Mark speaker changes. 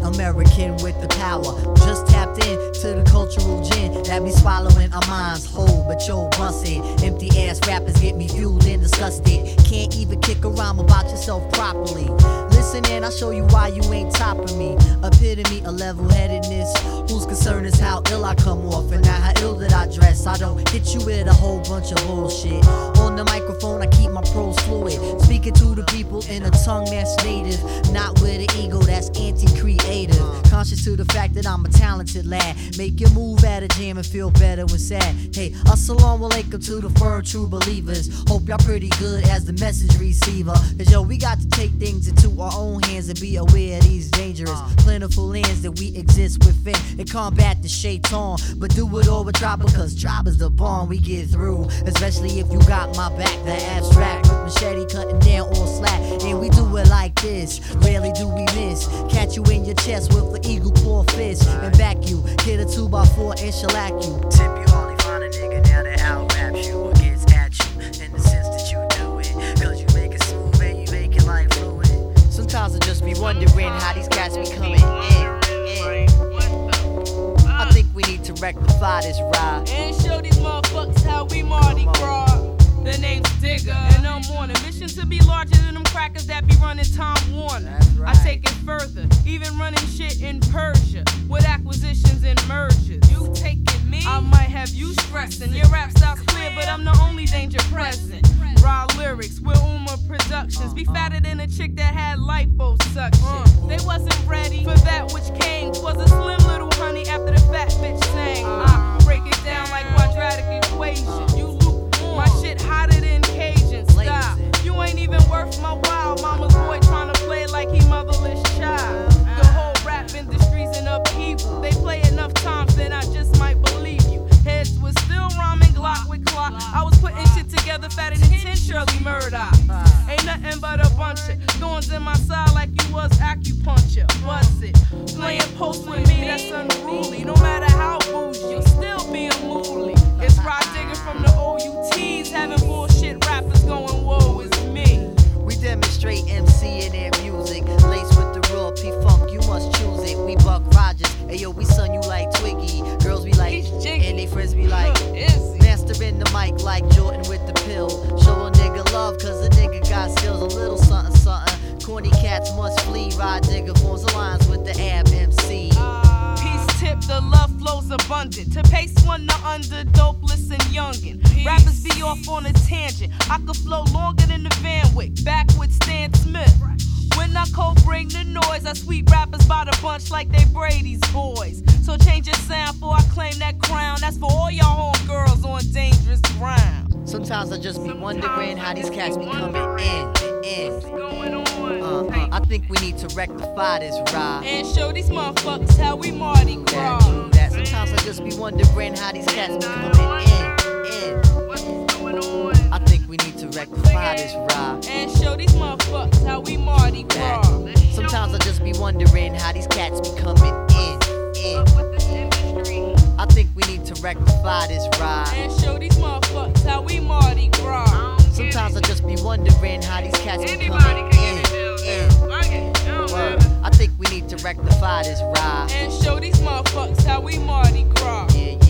Speaker 1: American with the power. Just tapped in to the cultural gin that be swallowing our minds whole. But yo, busted, empty ass rappers get me fueled and disgusted. Can't even kick a rhyme about yourself properly. Listen in, I'll show you why you ain't topping me. Epitome of level-headedness. Whose concern is how ill I come off and not how ill that I dress. I don't hit you with a whole bunch of bullshit. On the microphone, I keep my prose fluid, speaking to the people in a tongue that's native, not with an ego that's anti-creative. Conscious to the fact that I'm a talented lad. Make you move at a jam and feel better when sad. Hey, assalamu alaikum to the firm true believers. Hope y'all pretty good as the message receiver. Cause yo, we got to take things into our own hands and be aware of these dangerous, plentiful lands that we exist within and combat the shaitan. But do it all with drop, because drop is the bond we get through. Especially if you got my back, the abstract with machete cutting down all slack. And we do it like this, rarely do we miss. Catch you in your chest with the eagle claw fist and back you, hit a 2x4 and shellac you. Tip you hardly find a nigga now that out raps you or gets at you in the sense that you do it. Cause you make it smooth and you make it like fluid. Sometimes I just be wondering how these cats be coming in. I think we need to rectify this ride
Speaker 2: and show these motherfuckers how we Mardi Gras. The name's Digger, and I'm on a mission to be larger than them crackers that be running Time Warner.
Speaker 1: Right.
Speaker 2: I take it further, even running shit in Persia with acquisitions and mergers. You taking me? I might have you stressing. Your rap style's clear, but I'm the only danger present. Raw lyrics with Uma Productions. Be fatter than a chick that had liposuction. They wasn't ready for that which came. Was a slim little honey after the fat bitch sang. I break it down like quadratic equation. You my shit hotter than Cajun style. You ain't even worth my while. Mama's boy tryna play like he motherless child. The whole rap industry's in upheaval. They play enough times that I just might believe you. Heads was still rhyming Glock with clock. I was putting shit together fatter than 10 Shirley Murdoch. Ain't nothing but a bunch of thorns in my side like you was acupuncture. Was it? Playing post with me, that's unruly. No matter how bougie, you still be a moolie. It's Rod Digger from the OUTs, having bullshit rappers going, whoa, it's me.
Speaker 1: We demonstrate MC and their music, laced with the raw P-Funk, you must choose it. We Buck Rogers, ayo, we son you like Twiggy. Girls be like, and they friends be like, mastering the mic like Jordan with the pill. Show a nigga love, cause a nigga got skills, a little something, something. Corny cats must flee, Rod Digger forms alliance with the Ab MC.
Speaker 2: Peace tip, the love flows abundant. To pace one, the under, dope, listen, youngin'. Rappers be off on a tangent. I could flow longer than the Van Wyck, back with Stan Smith. When I co-bring the noise, I sweep rappers by the bunch like they Brady's boys. So change your sound before I claim that crown. That's for all y'all homegirls on dangerous ground.
Speaker 1: Sometimes I just be wondering how these cats be coming in. I think we need to rectify this ride
Speaker 2: and show these motherfuckers how we Mardi Gras.
Speaker 1: Sometimes I just be wondering how these cats be coming in. I think we need to rectify this ride
Speaker 2: and show these motherfuckers how we Mardi Gras.
Speaker 1: Sometimes I just be wondering how these cats be coming in. I think we need to rectify this ride
Speaker 2: and show these motherfuckers how we Mardi Gras.
Speaker 1: Sometimes I just be wondering how these cats be coming in. I think we need to rectify this ride
Speaker 2: and show these motherfuckers how we Mardi Gras.
Speaker 1: Yeah.